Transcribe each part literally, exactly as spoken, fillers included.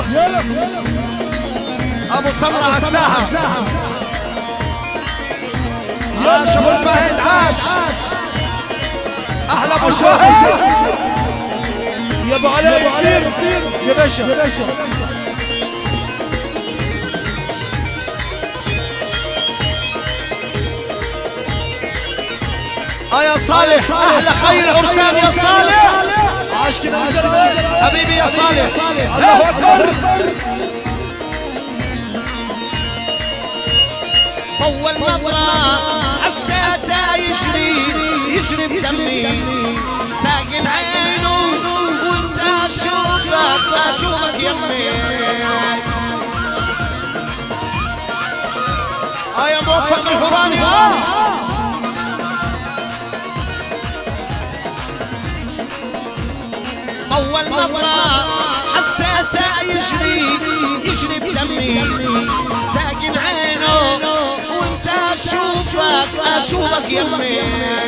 ابو سمرة على الساحة. عاش ابو الفهد عاش. احلى ابو الفهد يا ابو علي يا باشا يا باشا. اه يا صالح احلى خي العرسان يا صالح. عاش كده حبيبي يا صالح. الله اكبر. اول نظرة حسيته يجري يجري بدمي ساقم عينه وانت اشوفك اشوفك يمي. اه يا موفق الفراني. اه اول نظرة حسيته يجري يجري بدمي ساقم عينه وانت اشوفك اشوفك يمي.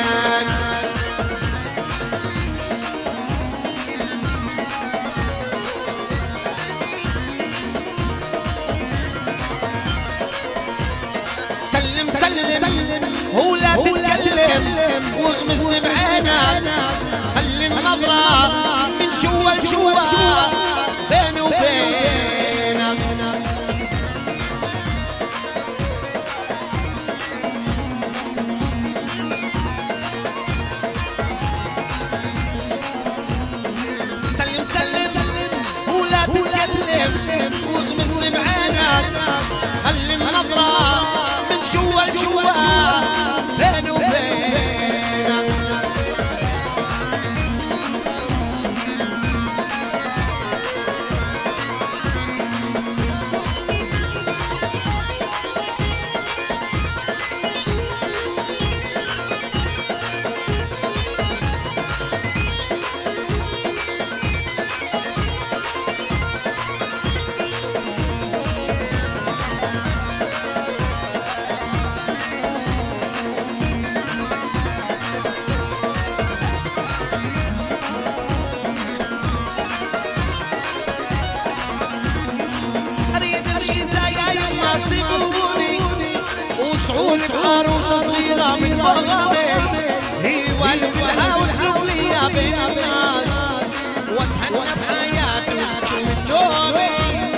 سلم سلم هو لا تتكلم واغمسني بعينك خلي النظرة من جوا لجوا بيني وبينك. سلم سلم هو لا تتكلم واغمسني بعينك خلي النظرة من جوا لجوا بيني وبينك. وصعود بعروسة صغيرة من بغامي هي والدها وتلوم لي يا بين الناس واتهنى بحياتي وطعم نومي.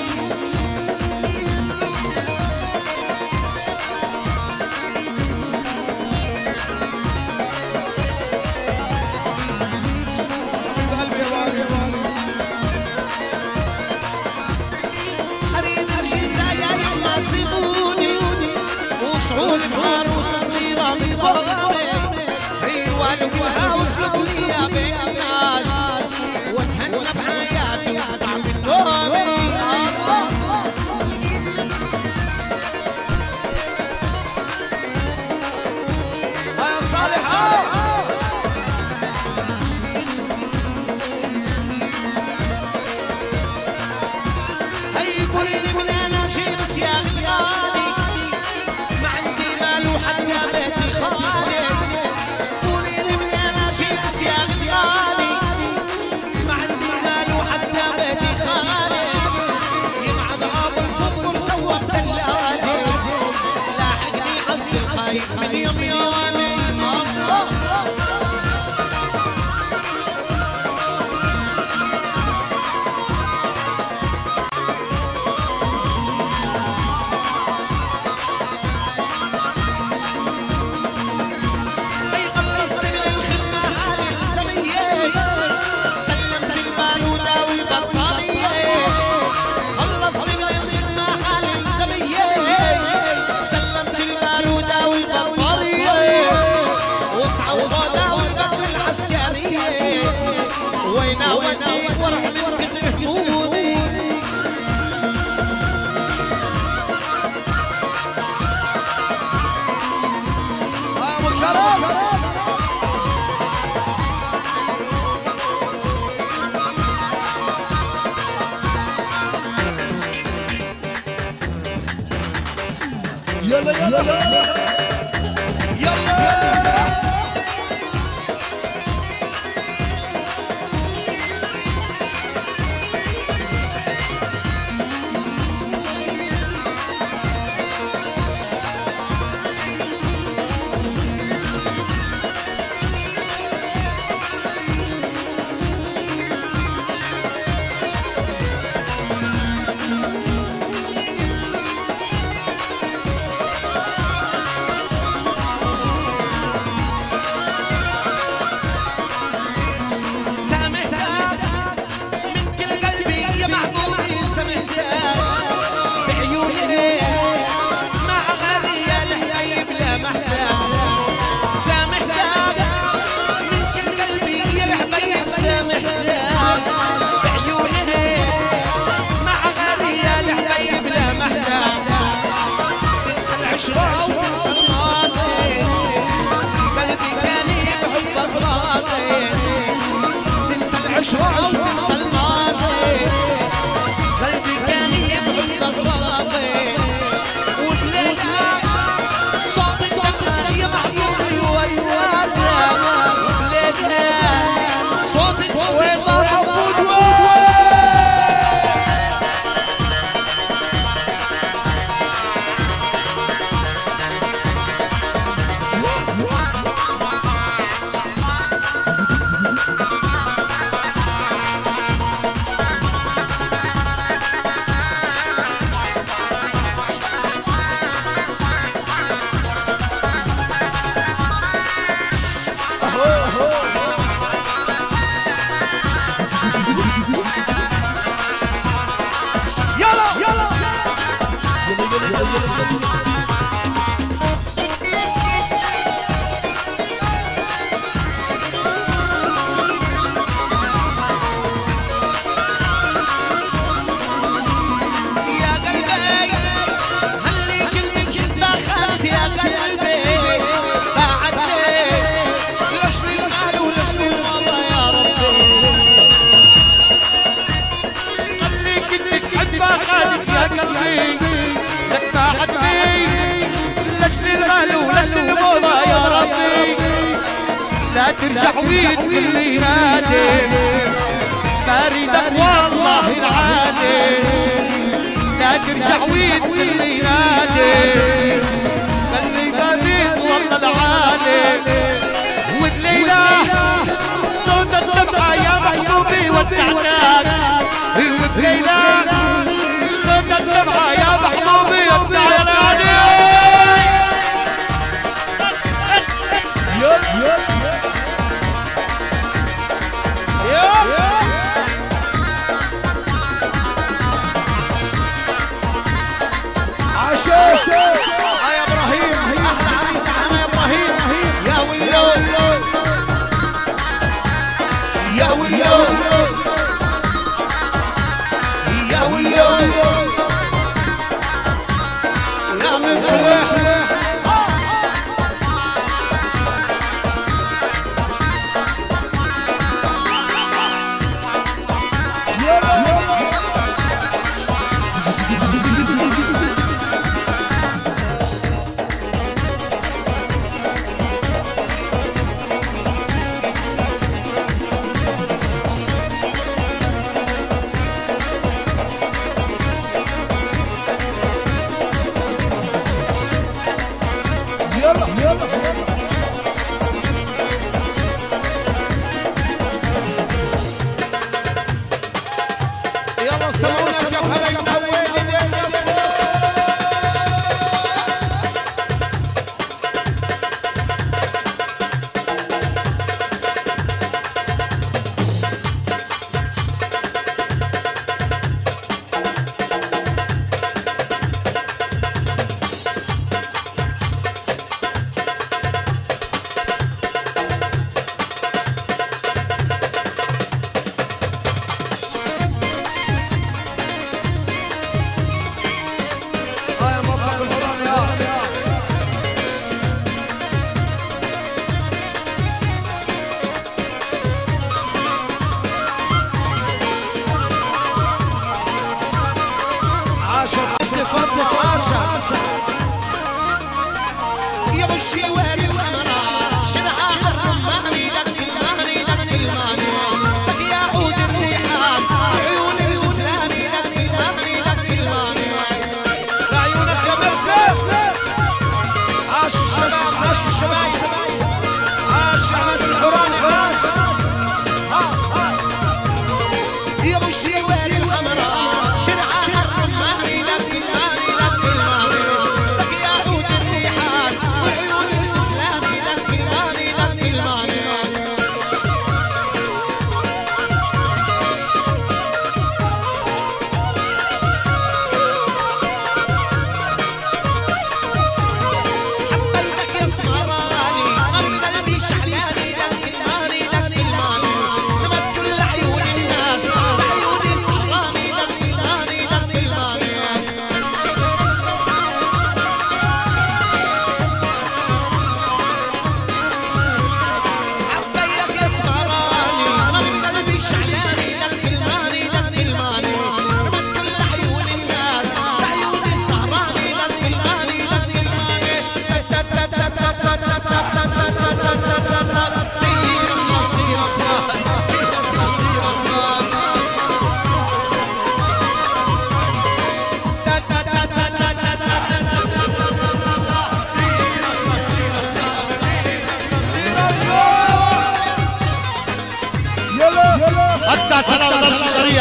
اريد الجيزة يا يما سيبوني وصعود بعروسة صغيرة من بغامي هي والدها وتلوم لي يا بين الناس واتهنى بحياتي وطعم نومي. يا صالح. هي قولي لي من انا جيبس يا غيالي ما عندي مال وحتى بيتي خالي. قولي لي من انا جيبس يا غيالي ما عندي مال وحتى بيتي خالي. يلعب ابو الفطر سوى بدلالي لاحقني عصر خايف من يوم يومي. وين اوديك وارح من كتر همومي. ابو الكرم. يلا يلا يلا العشرة وتنسى الماضي قلبي كان يبعد الراضي وبليلة صوتك دخل يا محبوبي ويانا وبليلة صوتك وين عبود لا ترجع ويد اللي نادي ما اريدك والله العالي لا ترجع ويد اللي نادي خلي بابيت والله العالي والليلة صوت الدمعة يا محبوبي ودعناك والليلة صوت الدمعة يا محبوبي ودعناك يا ابراهيم احلى عريس معنا يا ابراهيم يا ويلو يا ويلو يا ويلو يا مفرح يلا سمعونا كيف حبايبنا وين بدنا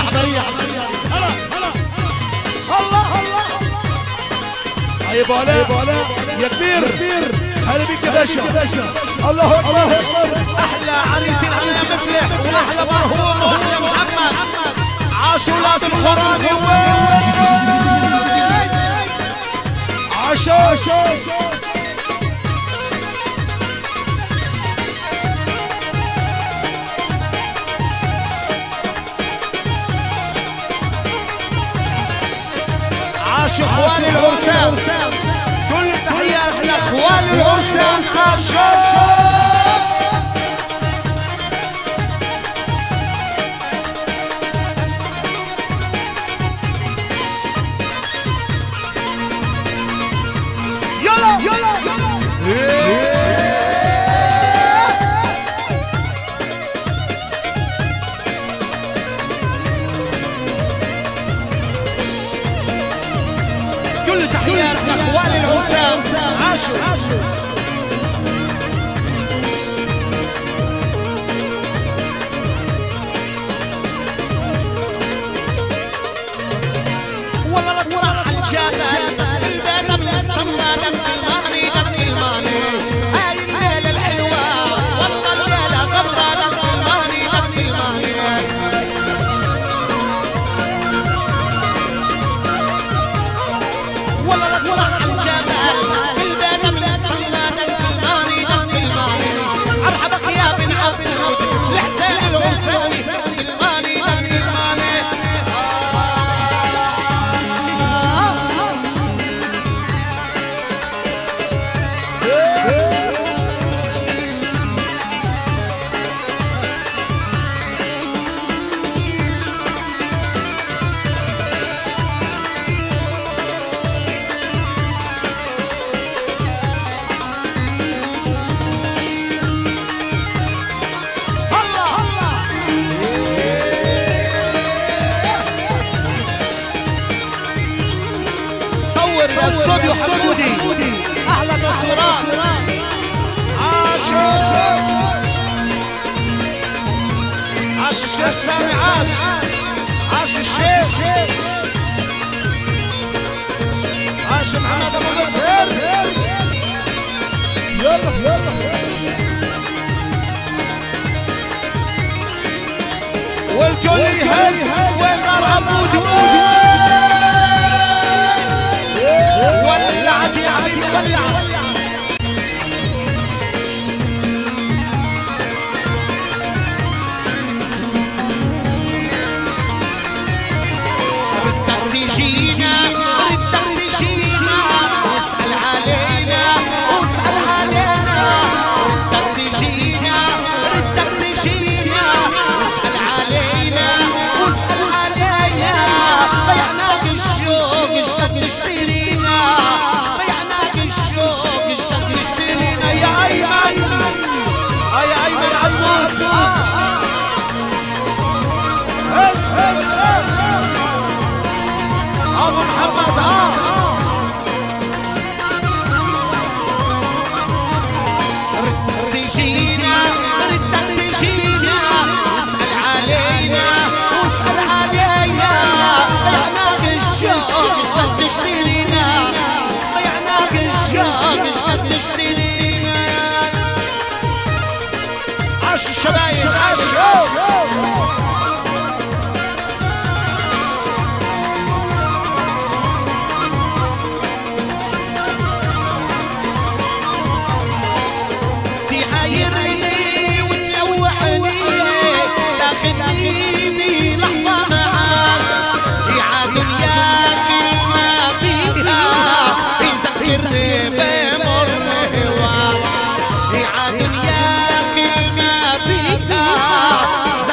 المحضرية هلا هلا الله الله طيب ولا يا كبير هلا بيك يا باشا الله اكبر احلى عريس الهنا مفلح واحلى مرهوم واحلى محمد عاشوا ولاد الخراني عاشوا عاشوا اخواني العرسان كل تحيات لاخواني العرسان عاشوا كل تحيات لاخواني العرسان عاشوا والله لا تطلع على الجبل الباب من السما دق الماني دق الماني هاي الليله الحلوه والله الليله قبلها دق الماني دق الماني والله لا تطلع على الجبل الباب من السما دق الماني دق الماني ارحبك يا بن عبود الحسين العرساني دق الماني دق الماني يا استوديو حمودي احلى تصويرات عاشوا عاش الشيخ سامي عاش عاش الشيخ عاش محمد ابو بكر يلا يلا والكل يهز وين نار عمودي ولعت يا حبيبي ولعت ردك تجينا ردك تجينا واسأل علينا واسأل علينا ردك تجينا ردك تجينا واسأل علينا واسأل علينا بيعناك الشوق اشتاق نشترينا بيعناك الشوق اشتاق نشترينا يا ايمن يا ايمن عمود ابو محمد ها ردك تجينا ردك تجينا واسأل علينا واسأل علينا بيعناك الشوق اشتاق تشترينا بيعناك الشوق اشتاق تشترينا عاش الشبايب عاشوا تحيرني وتلوحني تاخذني بلحظة معاك يا دنياك ما فيها يذكرني بمر هواك يا دنياك ما فيها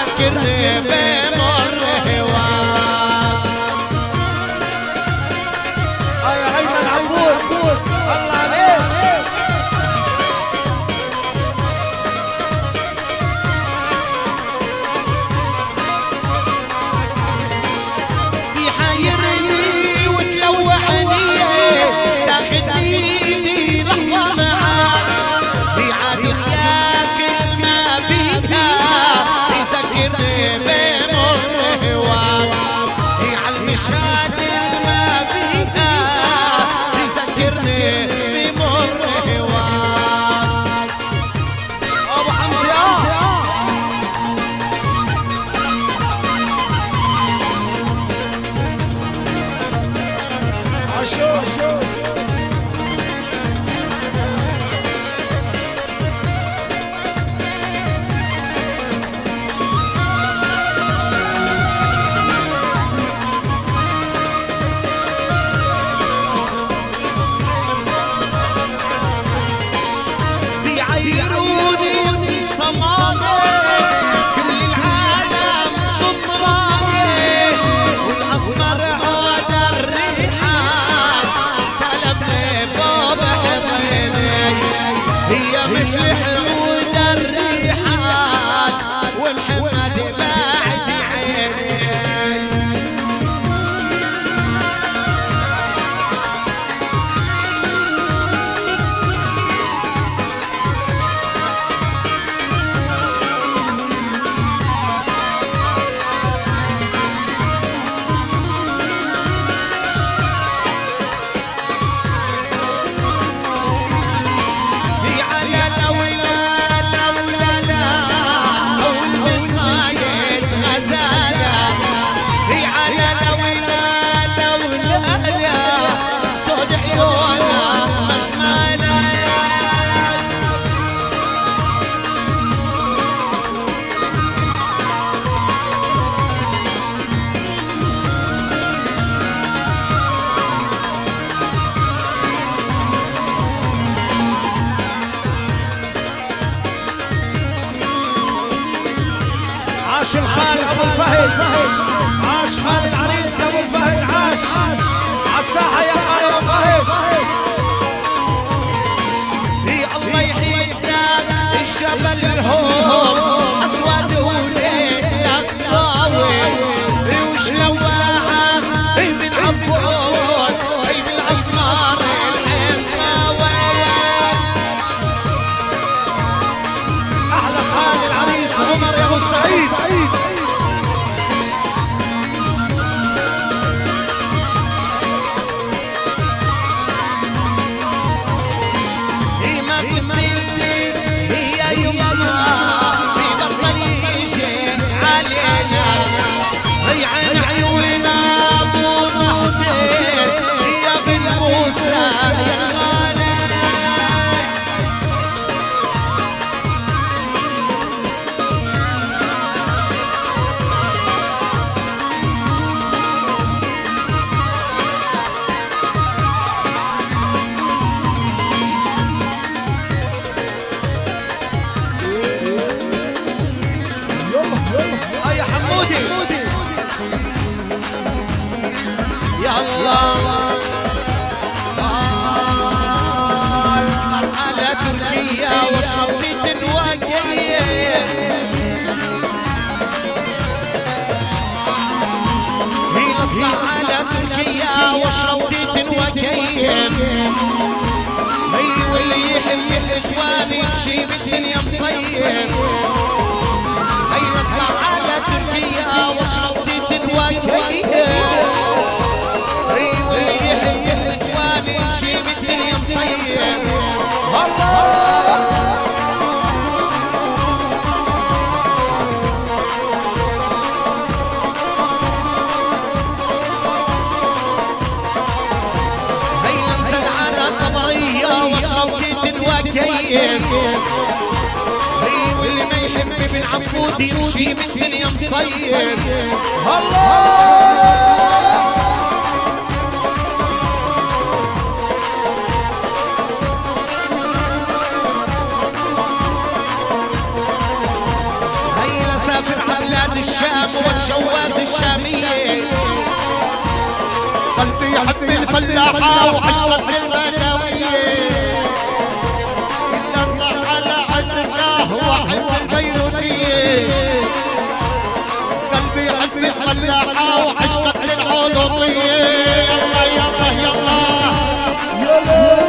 عشرات ما فيها تذكرني بمر هواك ابو حمزه عشو عاش الخالد ابو الفهد عاش خالد العريس ابو الفهد عاش عالساحه يا خالد ابو الفهد في الله يحيينا الجبل الهوم اسود وليل اقطاوي وش لواعه من عفون اي بالاسمار الحماوي احلى خالد العريس عمر يا ابو سعيد على تركيا واشرب ديت وكيف هي واللي يحب الاسوان يمشي بالدنيا مصيف هي نطلع على تركيا واشرب ديت وكيف هي واللي يحب الاسوان يمشي بالدنيا مصيف الله كيف هي واللي ما يحب ابن عبود يمشي بالدنيا مصيف الله هي نسافر على بلاد الشام والجواز الشامية قلبي يحب الفلاحة وعشرة البدوية قلبي يحب الفلاحة وعشقك للعلوطية يلا يلا يلا يلا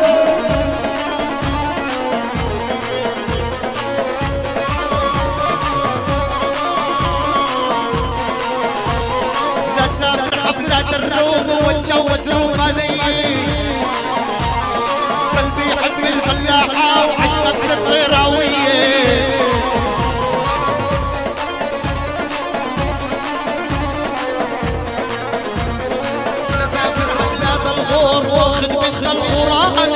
نسافر حفلة يخطى القرآن.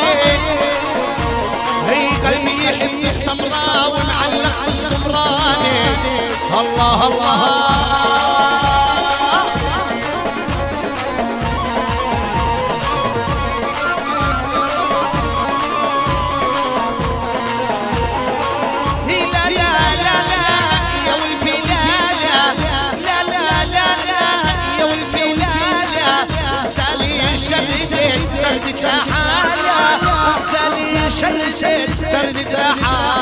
هي قلبي يحب السمراء ومعلق بالسمراني. الله الله تردد لحالة وغزالي شلشت تردد لحالة.